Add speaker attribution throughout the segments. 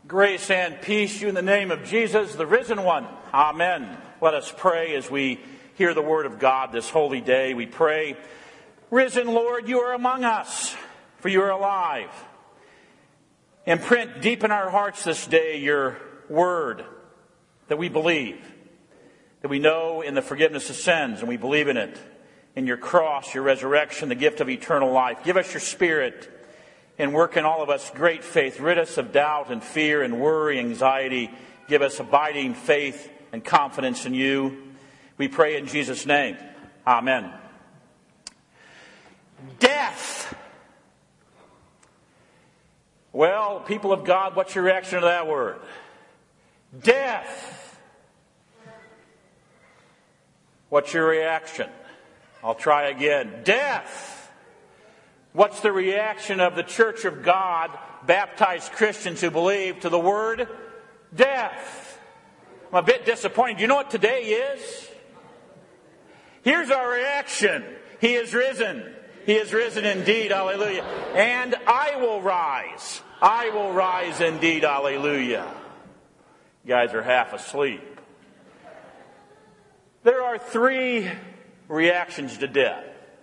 Speaker 1: Grace and peace to you in the name of Jesus, the risen one. Amen. Let us pray as we hear the word of God this holy day. We pray, risen Lord, you are among us, for you are alive. Imprint deep in our hearts this day your word that we believe, that we know in the forgiveness of sins, and we believe in it, in your cross, your resurrection, the gift of eternal life. Give us your Spirit and work in all of us great faith. Rid us of doubt and fear and worry, anxiety. Give us abiding faith and confidence in you. We pray in Jesus' name. Amen. Death. Well, people of God, what's your reaction to that word? Death. What's your reaction? I'll try again. Death. What's the reaction of the Church of God, baptized Christians who believe, to the word death? I'm a bit disappointed. Do you know what today is? Here's our reaction. He is risen. He is risen indeed. Hallelujah. And I will rise. I will rise indeed. Hallelujah. You guys are half asleep. There are three reactions to death.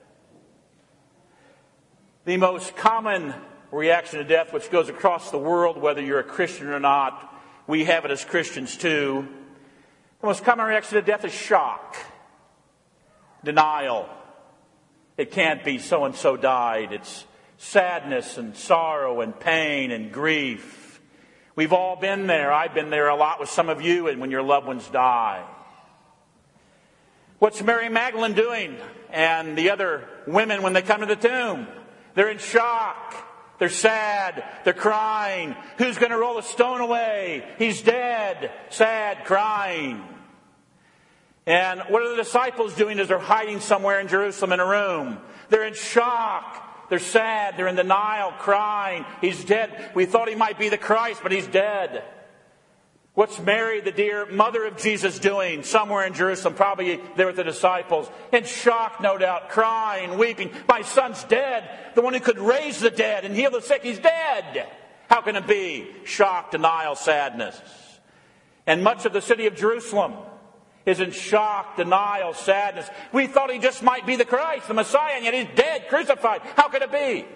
Speaker 1: The most common reaction to death, which goes across the world, whether you're a Christian or not, we have it as Christians too. The most common reaction to death is shock, denial. It can't be so-and-so died. It's sadness and sorrow and pain and grief. We've all been there. I've been there a lot with some of you, and when your loved ones die. What's Mary Magdalene doing and the other women when they come to the tomb? They're in shock. They're sad. They're crying. Who's going to roll the stone away? He's dead. Sad, crying. And what are the disciples doing as they're hiding somewhere in Jerusalem in a room? They're in shock. They're sad. They're in denial, crying. He's dead. We thought he might be the Christ, but he's dead. What's Mary, the dear mother of Jesus, doing somewhere in Jerusalem, probably there with the disciples? In shock, no doubt, crying, weeping. My son's dead. The one who could raise the dead and heal the sick, he's dead. How can it be? Shock, denial, sadness. And much of the city of Jerusalem is in shock, denial, sadness. We thought he just might be the Christ, the Messiah, and yet he's dead, crucified. How could it be?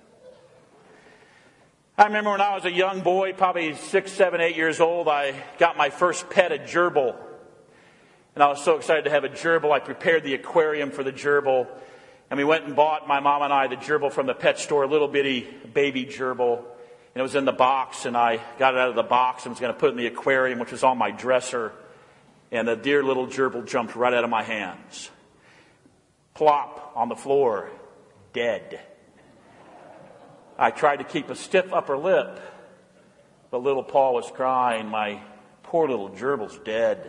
Speaker 1: I remember when I was a young boy, probably 6, 7, 8 years old, I got my first pet, a gerbil. And I was so excited to have a gerbil, I prepared the aquarium for the gerbil. And we went and bought, my mom and I, the gerbil from the pet store, a little bitty baby gerbil. And it was in the box, and I got it out of the box and was going to put it in the aquarium, which was on my dresser. And the dear little gerbil jumped right out of my hands. Plop on the floor, dead. I tried to keep a stiff upper lip, but little Paul was crying, my poor little gerbil's dead.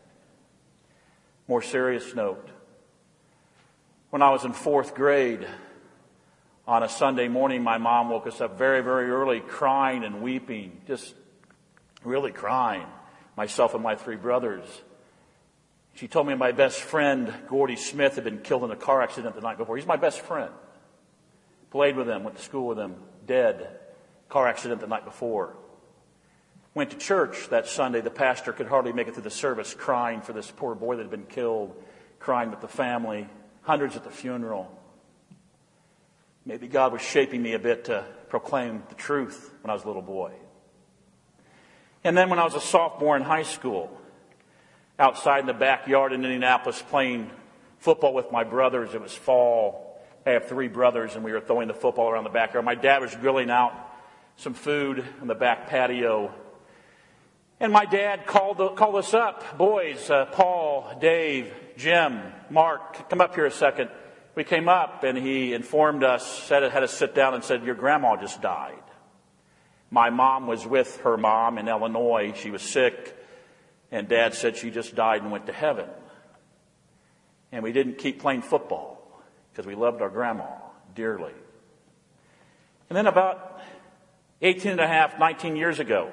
Speaker 1: More serious note. When I was in 4th grade, on a Sunday morning, my mom woke us up very, very early, crying and weeping, just really crying, myself and my 3 brothers. She told me my best friend, Gordy Smith, had been killed in a car accident the night before. He's my best friend. Played with him, went to school with him, dead. Car accident the night before. Went to church that Sunday. The pastor could hardly make it through the service, crying for this poor boy that had been killed, crying with the family, hundreds at the funeral. Maybe God was shaping me a bit to proclaim the truth when I was a little boy. And then when I was a sophomore in high school, outside in the backyard in Indianapolis playing football with my brothers, it was fall. I have 3 brothers, and we were throwing the football around the backyard. My dad was grilling out some food on the back patio. And my dad called us up. Boys, Paul, Dave, Jim, Mark, come up here a second. We came up, and he informed us, had us sit down and said, your grandma just died. My mom was with her mom in Illinois. She was sick, and Dad said she just died and went to heaven. And we didn't keep playing football, because we loved our grandma dearly. And then about 18 and a half, 19 years ago,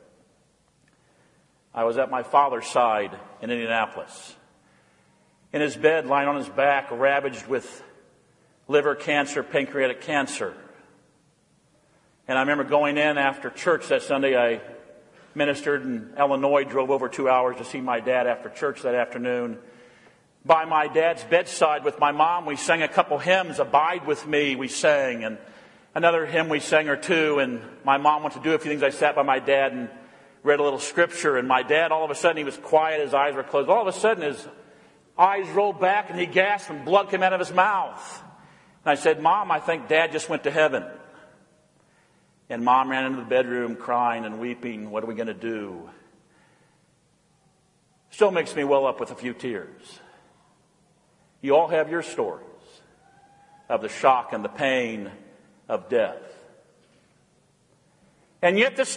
Speaker 1: I was at my father's side in Indianapolis. In his bed, lying on his back, ravaged with liver cancer, pancreatic cancer. And I remember going in after church that Sunday, I ministered in Illinois, drove over 2 hours to see my dad after church that afternoon. By my dad's bedside with my mom, we sang a couple hymns. Abide with Me, we sang, and another hymn we sang or two. And my mom went to do a few things. I sat by my dad and read a little scripture. And my dad, all of a sudden, he was quiet. His eyes were closed. All of a sudden, his eyes rolled back and he gasped and blood came out of his mouth. And I said, Mom, I think Dad just went to heaven. And Mom ran into the bedroom crying and weeping. What are we going to do? Still makes me well up with a few tears. You all have your stories of the shock and the pain of death. And yet this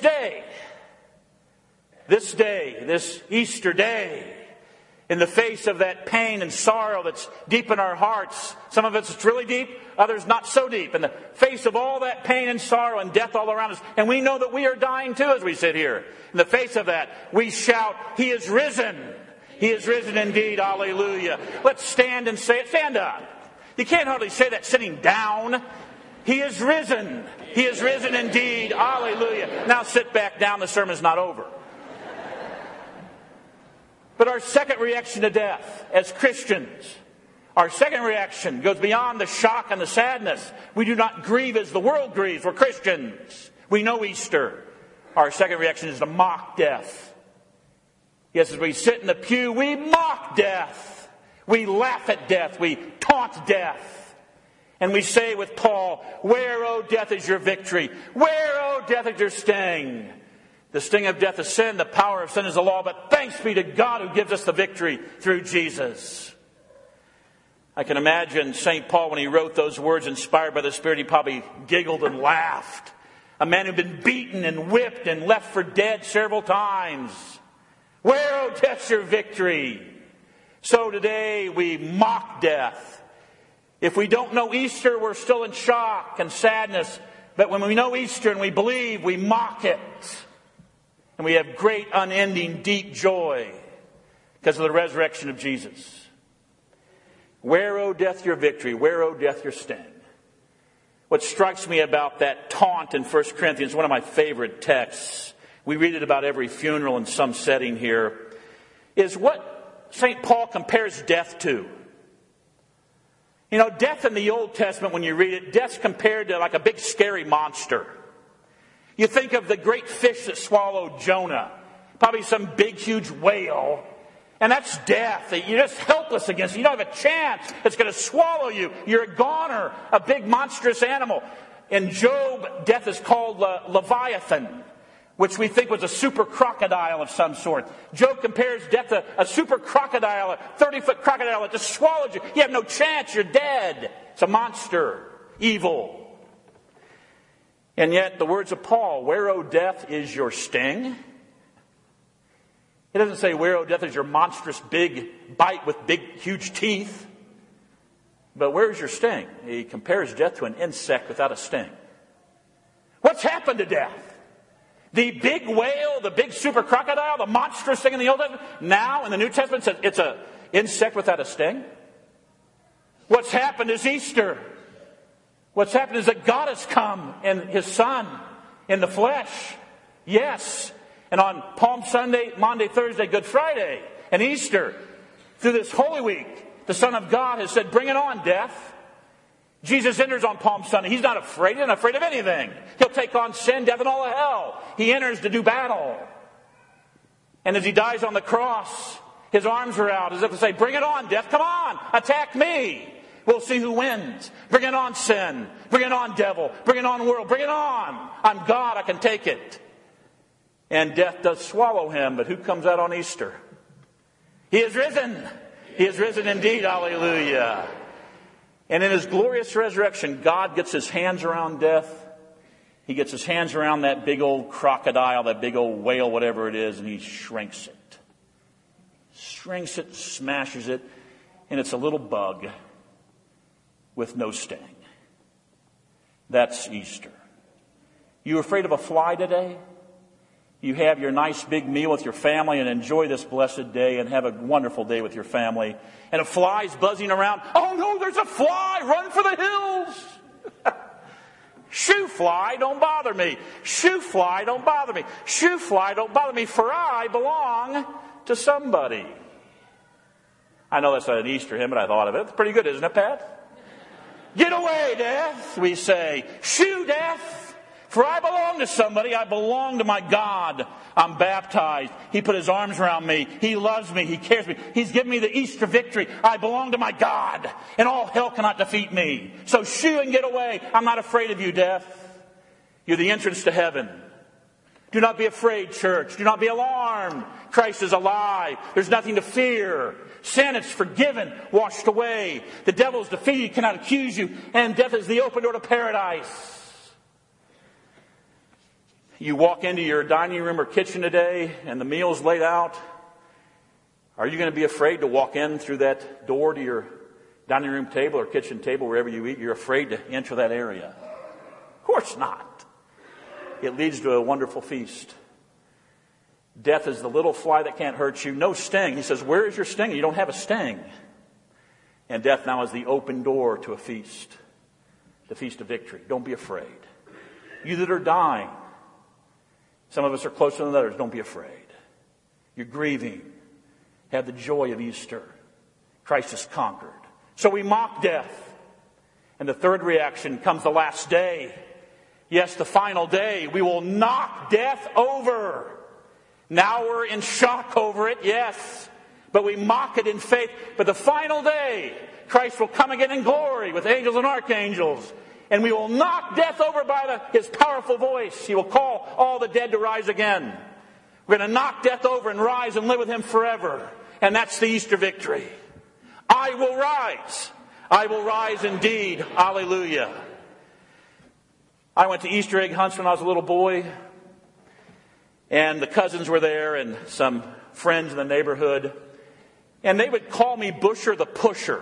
Speaker 1: Easter day, in the face of that pain and sorrow that's deep in our hearts, some of it's really deep, others not so deep, in the face of all that pain and sorrow and death all around us, and we know that we are dying too as we sit here. In the face of that, we shout, He is risen. He is risen indeed. Hallelujah. Let's stand and say it. Stand up. You can't hardly say that sitting down. He is risen. He is risen indeed. Hallelujah. Now sit back down. The sermon's not over. But our second reaction to death as Christians, our second reaction goes beyond the shock and the sadness. We do not grieve as the world grieves. We're Christians. We know Easter. Our second reaction is to mock death. Yes, as we sit in the pew, we mock death. We laugh at death. We taunt death. And we say with Paul, where, O death, is your victory? Where, O death, is your sting? The sting of death is sin. The power of sin is the law. But thanks be to God who gives us the victory through Jesus. I can imagine St. Paul, when he wrote those words inspired by the Spirit, he probably giggled and laughed. A man who'd been beaten and whipped and left for dead several times. Where, O death, your victory? So today we mock death. If we don't know Easter, we're still in shock and sadness. But when we know Easter and we believe, we mock it. And we have great, unending, deep joy because of the resurrection of Jesus. Where, O death, your victory? Where, O death, your sting? What strikes me about that taunt in 1 Corinthians, one of my favorite texts, we read it about every funeral in some setting here, is what St. Paul compares death to. You know, death in the Old Testament, when you read it, death's compared to like a big scary monster. You think of the great fish that swallowed Jonah, probably some big, huge whale, and that's death. You're just helpless against it. You don't have a chance. It's going to swallow you. You're a goner, a big, monstrous animal. In Job, death is called Leviathan, which we think was a super crocodile of some sort. Job compares death to a super crocodile, a 30-foot crocodile that just swallowed you. You have no chance. You're dead. It's a monster. Evil. And yet, the words of Paul, where, O death, is your sting? He doesn't say, where, O death, is your monstrous big bite with big, huge teeth. But where's your sting? He compares death to an insect without a sting. What's happened to death? The big whale, the big super crocodile, the monstrous thing in the Old Testament, now in the New Testament says it's an insect without a sting. What's happened is Easter. What's happened is that God has come in His Son in the flesh. Yes. And on Palm Sunday, Monday, Thursday, Good Friday, and Easter, through this Holy Week, the Son of God has said, bring it on, death. Jesus enters on Palm Sunday. He's not afraid. He's not afraid of anything. He'll take on sin, death, and all of hell. He enters to do battle. And as He dies on the cross, His arms are out as if to say, bring it on, death. Come on, attack me. We'll see who wins. Bring it on, sin. Bring it on, devil. Bring it on, world. Bring it on. I'm God. I can take it. And death does swallow Him, but who comes out on Easter? He is risen. He is risen indeed. Hallelujah. And in His glorious resurrection, God gets His hands around death. He gets His hands around that big old crocodile, that big old whale, whatever it is, and He shrinks it. Shrinks it, smashes it, and it's a little bug with no sting. That's Easter. You afraid of a fly today? You have your nice big meal with your family and enjoy this blessed day and have a wonderful day with your family. And a fly's buzzing around. Oh no, there's a fly! Run for the hills! Shoo fly, don't bother me. Shoo fly, don't bother me. Shoo fly, don't bother me, for I belong to somebody. I know that's not an Easter hymn, but I thought of it. It's pretty good, isn't it, Pat? Get away, death, we say. Shoo, death. For I belong to somebody. I belong to my God. I'm baptized. He put his arms around me. He loves me. He cares for me. He's given me the Easter victory. I belong to my God. And all hell cannot defeat me. So shoo and get away. I'm not afraid of you, death. You're the entrance to heaven. Do not be afraid, church. Do not be alarmed. Christ is alive. There's nothing to fear. Sin is forgiven, washed away. The devil is defeated. He cannot accuse you. And death is the open door to paradise. You walk into your dining room or kitchen today and the meal's laid out. Are you going to be afraid to walk in through that door to your dining room table or kitchen table, wherever you eat? You're afraid to enter that area. Of course not. It leads to a wonderful feast. Death is the little fly that can't hurt you. No sting. He says, where is your sting? You don't have a sting. And death now is the open door to a feast. The feast of victory. Don't be afraid. You that are dying. Some of us are closer than others. Don't be afraid. You're grieving. Have the joy of Easter. Christ has conquered. So we mock death. And the third reaction comes the last day. Yes, the final day. We will knock death over. Now we're in shock over it, yes. But we mock it in faith. But the final day, Christ will come again in glory with angels and archangels. And we will knock death over by his powerful voice. He will call all the dead to rise again. We're going to knock death over and rise and live with him forever. And that's the Easter victory. I will rise. I will rise indeed. Hallelujah. I went to Easter egg hunts when I was a little boy. And the cousins were there and some friends in the neighborhood. And they would call me Busher the Pusher.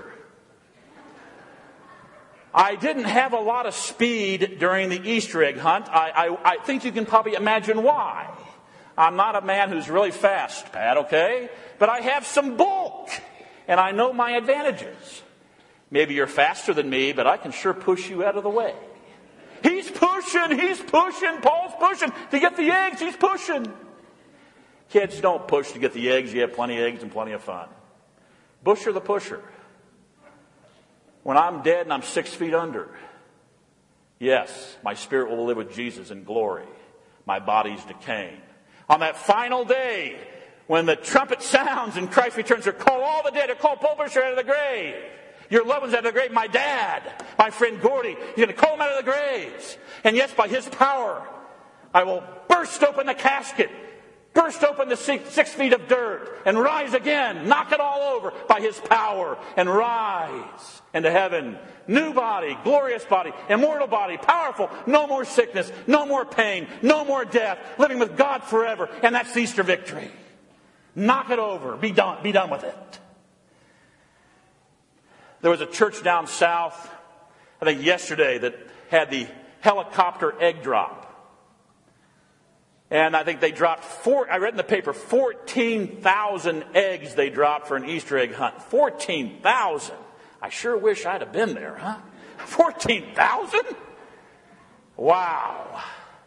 Speaker 1: I didn't have a lot of speed during the Easter egg hunt. I think you can probably imagine why. I'm not a man who's really fast, Pat, okay? But I have some bulk, and I know my advantages. Maybe you're faster than me, but I can sure push you out of the way. He's pushing, Paul's pushing to get the eggs, he's pushing. Kids don't push to get the eggs, you have plenty of eggs and plenty of fun. Busher the Pusher. When I'm dead and I'm 6 feet under, yes, my spirit will live with Jesus in glory. My body's decaying. On that final day, when the trumpet sounds and Christ returns, to call all the dead, to call Paul Busher out of the grave. Your loved ones out of the grave. My dad, my friend Gordy, he's going to call them out of the graves. And yes, by his power, I will burst open the casket. Burst open the 6 feet of dirt and rise again. Knock it all over by his power and rise into heaven. New body, glorious body, immortal body, powerful. No more sickness, no more pain, no more death. Living with God forever. And that's the Easter victory. Knock it over. Be done with it. There was a church down south, I think yesterday, that had the helicopter egg drop. And I think they dropped I read in the paper, 14,000 eggs they dropped for an Easter egg hunt. 14,000. I sure wish I'd have been there, huh? 14,000? Wow.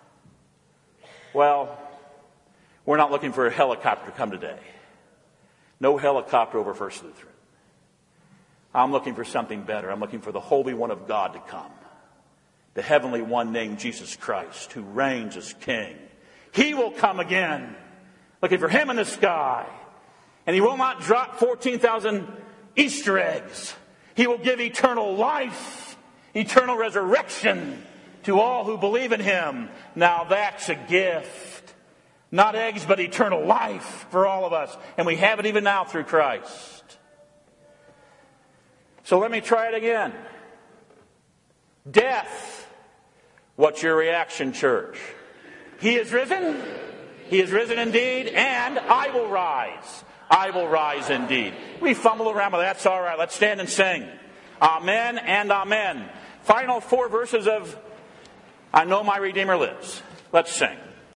Speaker 1: Well, we're not looking for a helicopter to come today. No helicopter over First Lutheran. I'm looking for something better. I'm looking for the Holy One of God to come. The Heavenly One named Jesus Christ, who reigns as King. He will come again, looking for him in the sky. And he will not drop 14,000 Easter eggs. He will give eternal life, eternal resurrection to all who believe in him. Now that's a gift. Not eggs, but eternal life for all of us. And we have it even now through Christ. So let me try it again. Death. What's your reaction, church? He is risen. He is risen indeed. And I will rise. I will rise indeed. We fumble around, but that's all right. Let's stand and sing. Amen and amen. Final 4 verses of I Know My Redeemer Lives. Let's sing.